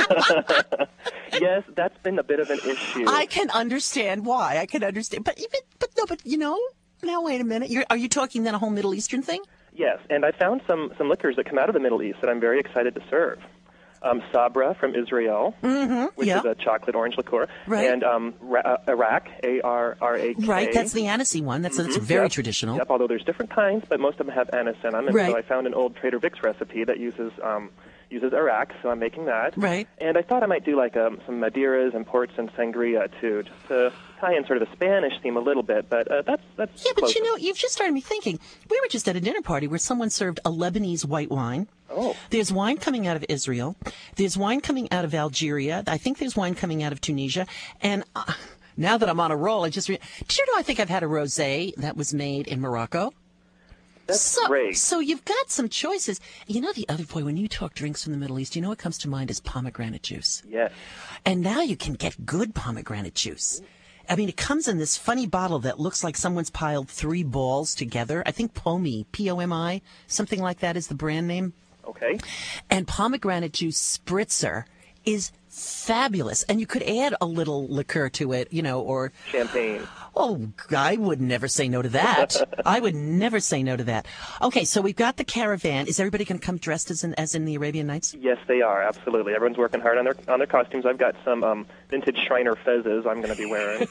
Yes, that's been a bit of an issue. I can understand why. I can understand. But even, but no, but you know, now wait a minute. You're, are you talking then a whole Middle Eastern thing? Yes, and I found some, some liquors that come out of the Middle East that I'm very excited to serve. Um, Sabra from Israel, mm-hmm, which yeah. is a chocolate orange liqueur, right. and um, Ra- uh, Iraq, A R R A K. Right, that's the anise one. That's, mm-hmm, that's very yep. traditional. Yep, although there's different kinds, but most of them have anise in them. And right. so I found an old Trader Vic's recipe that uses um, uses Iraq, so I'm making that. Right. And I thought I might do like um, some Madeiras and ports and sangria too, just to tie in sort of the Spanish theme a little bit. But uh, that's that's yeah. But closer. you know, you've just started me thinking. We were just at a dinner party where someone served a Lebanese white wine. Oh. There's wine coming out of Israel. There's wine coming out of Algeria. I think there's wine coming out of Tunisia. And uh, now that I'm on a roll, I just re- did you know I think I've had a rosé that was made in Morocco? That's so, great. So you've got some choices. You know, the other boy, when you talk drinks from the Middle East, you know what comes to mind is pomegranate juice. Yes. And now you can get good pomegranate juice. I mean, it comes in this funny bottle that looks like someone's piled three balls together. I think Pomi, P O M I, something like that is the brand name. Okay. And pomegranate juice spritzer is fabulous. And you could add a little liqueur to it, you know, or... Champagne. Oh, I would never say no to that. I would never say no to that. Okay, so we've got the caravan. Is everybody going to come dressed as in, as in the Arabian Nights? Yes, they are, absolutely. Everyone's working hard on their on their costumes. I've got some um, vintage Shriner fezzes I'm going to be wearing.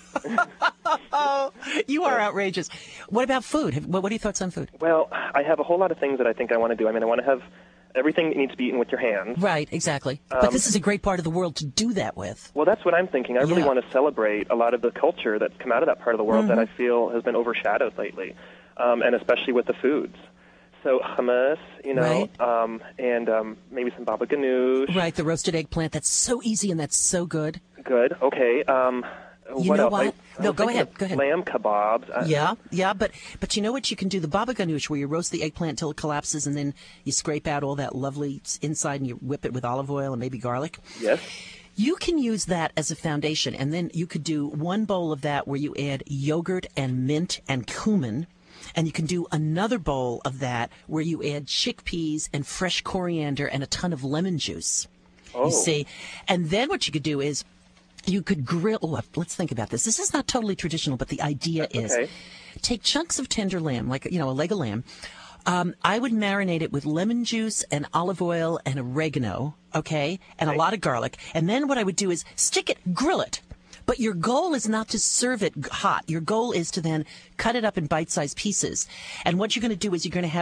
Oh, you are outrageous. What about food? Have, what, what are your thoughts on food? Well, I have a whole lot of things that I think I want to do. I mean, I want to have... Everything needs to be eaten with your hands. Right, exactly. Um, but this is a great part of the world to do that with. Well, that's what I'm thinking. I really Yeah. want to celebrate a lot of the culture that's come out of that part of the world Mm-hmm. that I feel has been overshadowed lately, um, and especially with the foods. So hummus, you know, Right. um, and um, maybe some baba ganoush. Right, the roasted eggplant. That's so easy and that's so good. Good. Okay. Um, You what know else? what? I, I No, was go thinking ahead, of go ahead. Lamb kebabs. Uh, Yeah, yeah, but but you know what you can do? The baba ganoush, where you roast the eggplant till it collapses, and then you scrape out all that lovely inside, and you whip it with olive oil and maybe garlic. Yes. You can use that as a foundation, and then you could do one bowl of that where you add yogurt and mint and cumin, and you can do another bowl of that where you add chickpeas and fresh coriander and a ton of lemon juice. Oh. You see, and then what you could do is you could grill. Oh, let's think about this. This is not totally traditional, but the idea is okay. take chunks of tender lamb, like, you know, a leg of lamb. Um, I would marinate it with lemon juice and olive oil and oregano, okay, and a lot of garlic. And then what I would do is stick it, grill it. But your goal is not to serve it hot. Your goal is to then cut it up in bite-sized pieces. And what you're going to do is you're going to have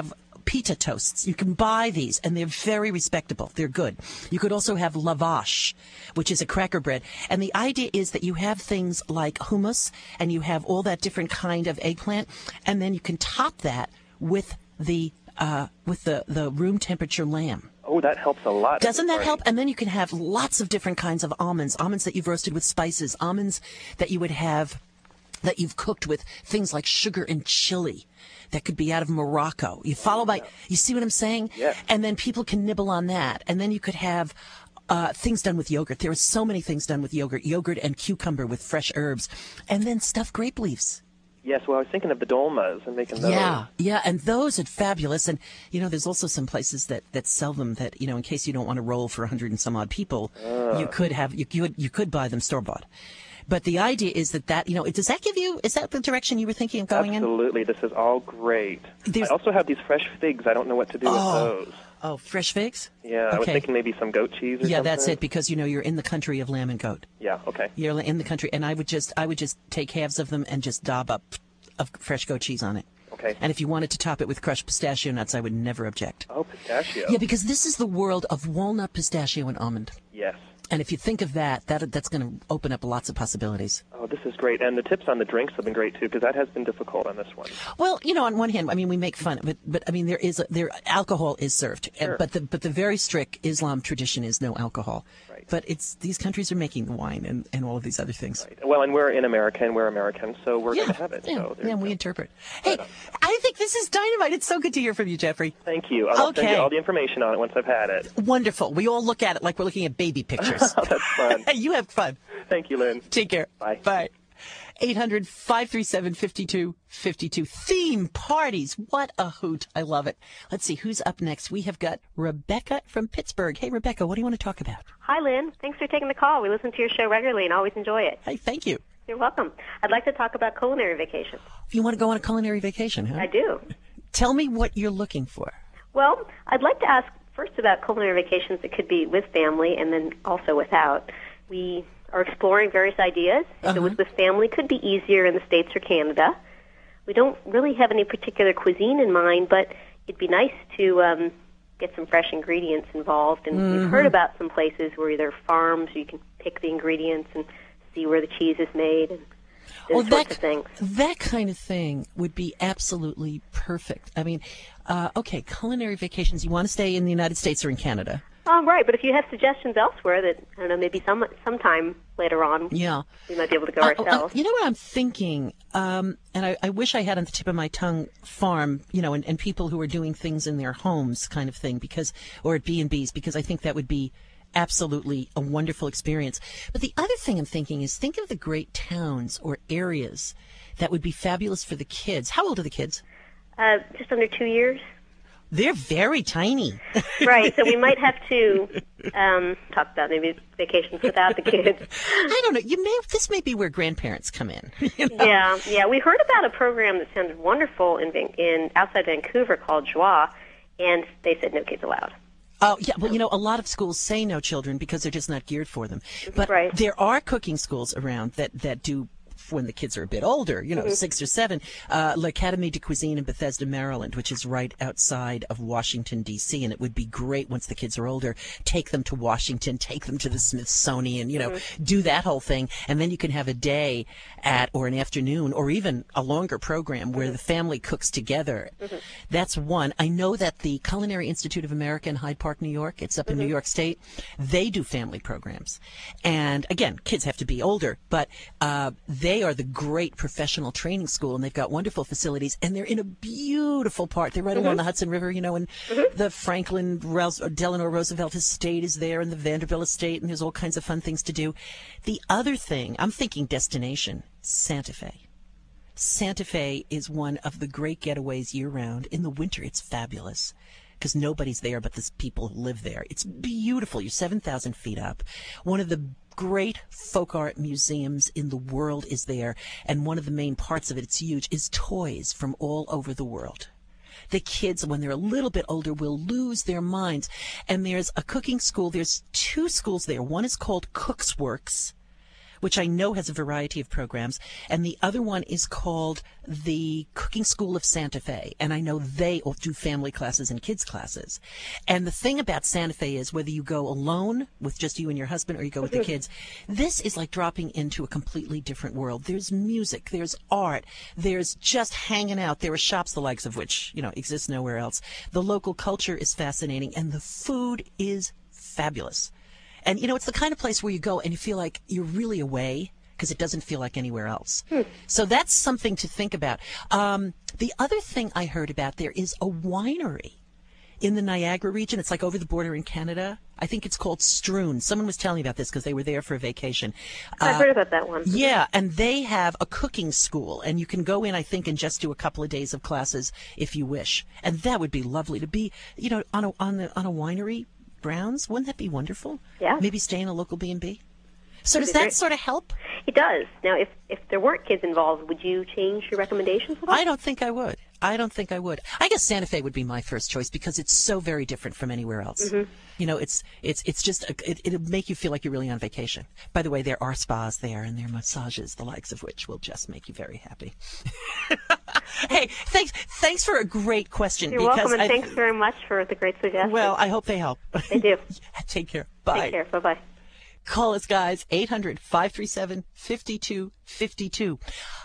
pita toasts. You can buy these, and they're very respectable. They're good. You could also have lavash, which is a cracker bread. And the idea is that you have things like hummus, and you have all that different kind of eggplant, and then you can top that with the uh, with the, the room temperature lamb. Oh, that helps a lot. Doesn't that help? And then you can have lots of different kinds of almonds, almonds that you've roasted with spices, almonds that you would have that you've cooked with things like sugar and chili that could be out of Morocco. You follow my, you see what I'm saying? Yes. And then people can nibble on that. And then you could have uh, things done with yogurt. There are so many things done with yogurt, yogurt and cucumber with fresh herbs. And then stuffed grape leaves. Yes, well, I was thinking of the dolmas and making those. Yeah, yeah, and those are fabulous. And, you know, there's also some places that, that sell them that, you know, in case you don't want to roll for a hundred and some odd people, uh. you could have, you, you, could, you could buy them store-bought. But the idea is that that, you know, does that give you, is that the direction you were thinking of going Absolutely. in? Absolutely. This is all great. There's... I also have these fresh figs. I don't know what to do oh. with those. Oh, fresh figs? Yeah, okay. I was thinking maybe some goat cheese or yeah, something. Yeah, that's it, because, you know, you're in the country of lamb and goat. Yeah, okay. You're in the country, and I would just, I would just take halves of them and just daub up of fresh goat cheese on it. Okay. And if you wanted to top it with crushed pistachio nuts, I would never object. Oh, pistachio. Yeah, because this is the world of walnut, pistachio, and almond. Yes. And if you think of that, that that's going to open up lots of possibilities. Oh, this is great. And the tips on the drinks have been great, too, because that has been difficult on this one. Well, you know, on one hand, I mean, we make fun, but, but I mean, there is, a, there, alcohol is served. Sure. But the, but the very strict Islam tradition is no alcohol. Right. But it's, these countries are making the wine and, and all of these other things. Right. Well, and we're in America, and we're Americans, so we're yeah. going to have it. Yeah, so yeah, we interpret. Hey, I think this is dynamite. It's so good to hear from you, Jeffrey. Thank you. I'll okay. send you all the information on it once I've had it. Wonderful. We all look at it like we're looking at baby pictures. That's fun. You have fun. Thank you, Lynn. Take care. Bye. Bye. eight hundred, five three seven, five two five two. Theme parties. What a hoot. I love it. Let's see who's up next. We have got Rebecca from Pittsburgh. Hey, Rebecca, what do you want to talk about? Hi, Lynn. Thanks for taking the call. We listen to your show regularly and always enjoy it. Hey, thank you. You're welcome. I'd like to talk about culinary vacations. You want to go on a culinary vacation, huh? I do. Tell me what you're looking for. Well, I'd like to ask first about culinary vacations that could be with family and then also without. We are exploring various ideas. If uh-huh. it was with family, could be easier in the States or Canada. We don't really have any particular cuisine in mind, but it'd be nice to um, get some fresh ingredients involved. And mm-hmm. we've heard about some places where there are farms where you can pick the ingredients and see where the cheese is made and those well, sorts that, of things. That kind of thing would be absolutely perfect. I mean, uh, okay, culinary vacations. You want to stay in the United States or in Canada? Oh, right, but if you have suggestions elsewhere that, I don't know, maybe some sometime later on, yeah. we might be able to go uh, ourselves. Uh, you know what I'm thinking? Um, and I, I wish I had on the tip of my tongue farm, you know, and, and people who are doing things in their homes kind of thing, because, or at B and B's, because I think that would be absolutely a wonderful experience. But the other thing I'm thinking is think of the great towns or areas that would be fabulous for the kids. How old are the kids? Uh, just under two years. They're very tiny. Right, so we might have to um, talk about maybe vacations without the kids. I don't know. You may this may be where grandparents come in. You know? Yeah, yeah. We heard about a program that sounded wonderful in in outside Vancouver called Joie, and they said no kids allowed. Oh, yeah. Well, you know, a lot of schools say no children because they're just not geared for them. But right. there are cooking schools around that, that do when the kids are a bit older, you know, mm-hmm. six or seven, uh, L'Académie de Cuisine in Bethesda, Maryland, which is right outside of Washington, D C, and it would be great once the kids are older, take them to Washington, take them to the Smithsonian, you know, mm-hmm. do that whole thing, and then you can have a day at, or an afternoon, or even a longer program where mm-hmm. the family cooks together. Mm-hmm. That's one. I know that the Culinary Institute of America in Hyde Park, New York, it's up mm-hmm. in New York State, they do family programs. And again, kids have to be older, but uh, they They are the great professional training school, and they've got wonderful facilities, and they're in a beautiful part. They're right mm-hmm. along the Hudson River, you know, and mm-hmm. the Franklin Ros- Delano Roosevelt Estate is there, and the Vanderbilt Estate, and there's all kinds of fun things to do. The other thing, I'm thinking destination, Santa Fe. Santa Fe is one of the great getaways year-round. In the winter, it's fabulous because nobody's there but the people who live there. It's beautiful. You're seven thousand feet up. One of the great folk art museums in the world is there, and one of the main parts of it, it's huge, is toys from all over the world. The kids, when they're a little bit older, will lose their minds. And there's a cooking school. There's two schools there. One is called Cook's Works, which I know has a variety of programs, and the other one is called the Cooking School of Santa Fe, and I know they all do family classes and kids classes. And the thing about Santa Fe is whether you go alone with just you and your husband or you go with the kids, this is like dropping into a completely different world. There's music, there's art, there's just hanging out. There are shops the likes of which, you know, exist nowhere else. The local culture is fascinating, and the food is fabulous. And, you know, it's the kind of place where you go and you feel like you're really away because it doesn't feel like anywhere else. Hmm. So that's something to think about. Um, the other thing I heard about there is a winery in the Niagara region. It's like over the border in Canada. I think it's called Stroon. Someone was telling me about this because they were there for a vacation. I've uh, heard about that one. Yeah, and they have a cooking school, and you can go in, I think, and just do a couple of days of classes if you wish. And that would be lovely to be, you know, on a on the on a winery. Grounds, wouldn't that be wonderful? Yeah. Maybe stay in a local B and B. So That'd does that great. sort of help? It does. Now, if if there weren't kids involved, would you change your recommendations? I don't think I would. I don't think I would. I guess Santa Fe would be my first choice because it's so very different from anywhere else. Mm-hmm. You know, it's it's it's just a, it, it'll make you feel like you're really on vacation. By the way, there are spas there and there are massages, the likes of which will just make you very happy. Hey, thanks thanks for a great question. You're because welcome, and I, thanks very much for the great suggestions. Well, I hope they help. They do. Take care. Bye. Take care. Bye-bye. Call us, guys, eight hundred, five three seven, five two five two.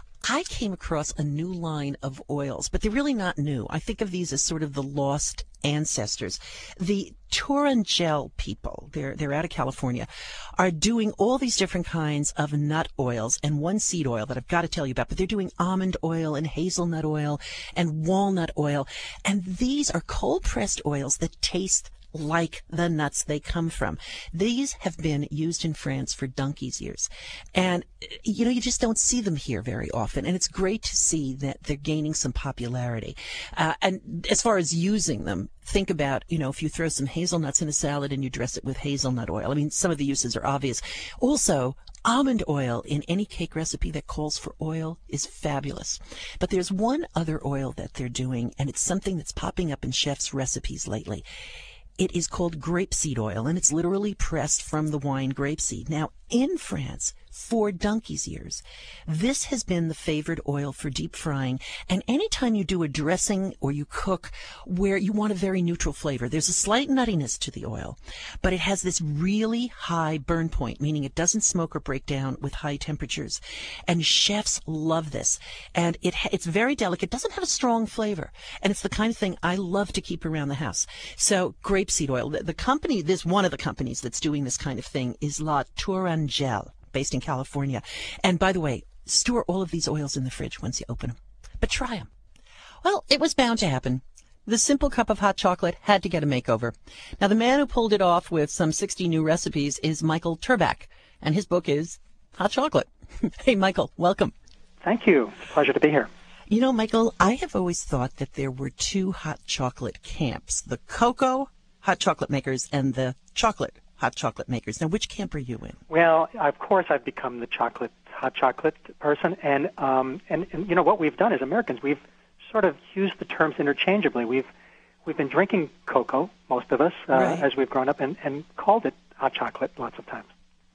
I came across a new line of oils, but they're really not new. I think of these as sort of the lost ancestors. The Turangel people, they're, they're out of California, are doing all these different kinds of nut oils and one seed oil that I've got to tell you about, but they're doing almond oil and hazelnut oil and walnut oil. And these are cold-pressed oils that taste like the nuts they come from. These have been used in France for donkey's years. And, you know, you just don't see them here very often. And it's great to see that they're gaining some popularity. Uh, and as far as using them, think about, you know, if you throw some hazelnuts in a salad and you dress it with hazelnut oil. I mean, some of the uses are obvious. Also, almond oil in any cake recipe that calls for oil is fabulous. But there's one other oil that they're doing, and it's something that's popping up in chefs' recipes lately. It is called grapeseed oil, and it's literally pressed from the wine grapeseed. Now, in France, for donkey's years, this has been the favored oil for deep frying. And anytime you do a dressing or you cook where you want a very neutral flavor, there's a slight nuttiness to the oil, but it has this really high burn point, meaning it doesn't smoke or break down with high temperatures. And chefs love this. And it it's very delicate, doesn't have a strong flavor. And it's the kind of thing I love to keep around the house. So grapeseed oil, the, the company, this one of the companies that's doing this kind of thing is La Turangel, based in California. And by the way, store all of these oils in the fridge once you open them. But try them. Well, it was bound to happen. The Simple Cup of Hot Chocolate had to get a makeover. Now, the man who pulled it off with some sixty new recipes is Michael Turbach, and his book is Hot Chocolate. Hey, Michael, welcome. Thank you. It's a pleasure to be here. You know, Michael, I have always thought that there were two hot chocolate camps, the cocoa hot chocolate makers and the chocolate hot chocolate makers. Now, which camp are you in? Well, of course, I've become the chocolate, hot chocolate person, and um, and, and you know what we've done as Americans, we've sort of used the terms interchangeably. We've we've been drinking cocoa, most of us, uh, Right. as we've grown up, and, and called it hot chocolate lots of times.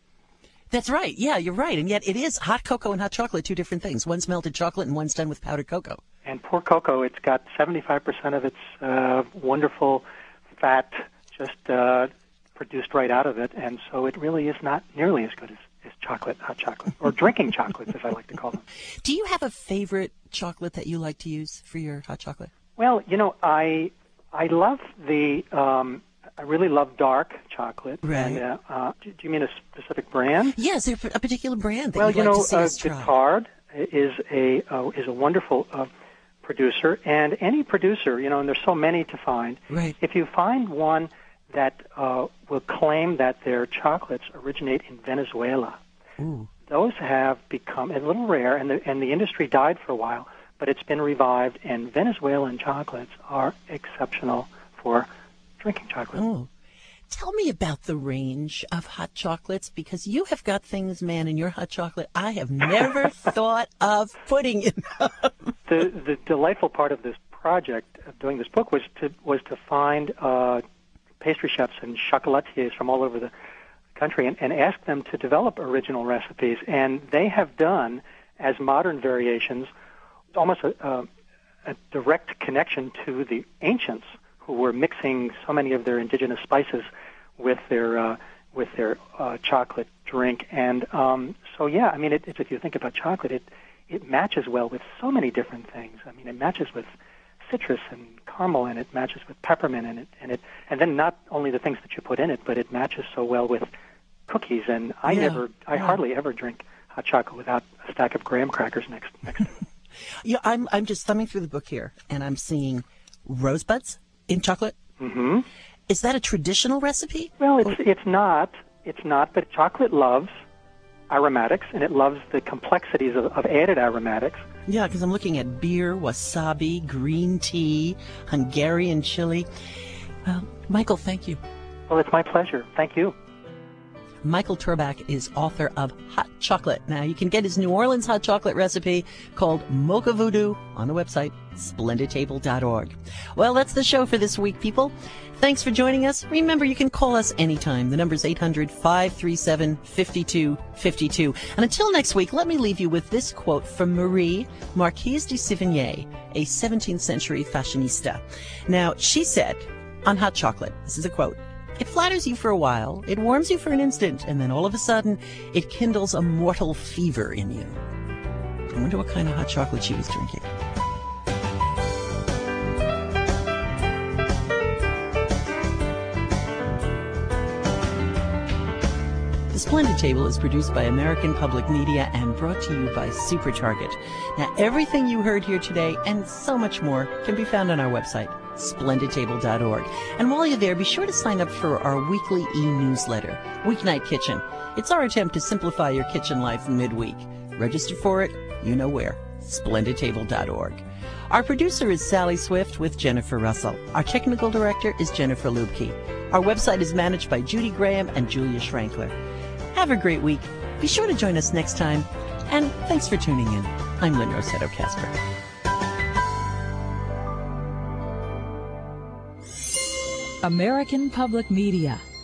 That's right. Yeah, you're right. And yet it is hot cocoa and hot chocolate, two different things. One's melted chocolate and one's done with powdered cocoa. And poor cocoa, it's got seventy-five percent of its uh, wonderful fat just uh, produced right out of it, and so it really is not nearly as good as, as chocolate, hot chocolate, or drinking chocolates, as I like to call them. Do you have a favorite chocolate that you like to use for your hot chocolate? Well, you know, I I love the um, I really love dark chocolate. Right. And, uh, uh, do, do you mean a specific brand? Yes, is there a particular brand that well, you'd you like know, to see uh, us try? Guittard is a uh, is a wonderful uh, producer, and any producer, you know, and there's so many to find. Right. If you find one that uh, will claim that their chocolates originate in Venezuela, Ooh. those have become a little rare, and the and the industry died for a while, but it's been revived, and Venezuelan chocolates are exceptional for drinking chocolate. Oh. Tell me about the range of hot chocolates, because you have got things, man, in your hot chocolate I have never thought of putting in them. The the delightful part of this project, of doing this book, was to was to find uh, pastry chefs and chocolatiers from all over the country and, and ask them to develop original recipes. And they have done, as modern variations, almost a, a, a direct connection to the ancients who were mixing so many of their indigenous spices with their uh, with their uh, chocolate drink. And um, so, yeah, I mean, it, it's, if you think about chocolate, it it matches well with so many different things. I mean, it matches with citrus and caramel, and it matches with peppermint, and it and it and then not only the things that you put in it, but it matches so well with cookies. And I Yeah, never, I yeah. hardly ever drink hot chocolate without a stack of graham crackers next next to it. Yeah, I'm I'm just thumbing through the book here, and I'm seeing rosebuds in chocolate. Mm-hmm. Is that a traditional recipe? Well, it's it's not, it's not, but chocolate loves aromatics, and it loves the complexities of, of added aromatics. Yeah, because I'm looking at beer, wasabi, green tea, Hungarian chili. Well, Michael, thank you. Well, it's my pleasure. Thank you. Michael Turbach is author of Hot Chocolate. Now, you can get his New Orleans hot chocolate recipe called Mocha Voodoo on the website, splendid table dot org. Well, that's the show for this week, people. Thanks for joining us. Remember, you can call us anytime. The number's eight hundred, five three seven, five two five two. And until next week, let me leave you with this quote from Marie Marquise de Sévigné, a seventeenth century fashionista. Now, she said on hot chocolate, this is a quote, "It flatters you for a while, it warms you for an instant, and then all of a sudden, it kindles a mortal fever in you." I wonder what kind of hot chocolate she was drinking. The Splendid Table is produced by American Public Media and brought to you by Super Target. Now, everything you heard here today and so much more can be found on our website, splendid table dot org. And while you're there, be sure to sign up for our weekly e-newsletter, Weeknight Kitchen. It's our attempt to simplify your kitchen life midweek. Register for it, you know where, splendid table dot org. Our producer is Sally Swift with Jennifer Russell. Our technical director is Jennifer Lubke. Our website is managed by Judy Graham and Julia Schrankler. Have a great week. Be sure to join us next time. And thanks for tuning in. I'm Lynn Rossetto Kasper. American Public Media.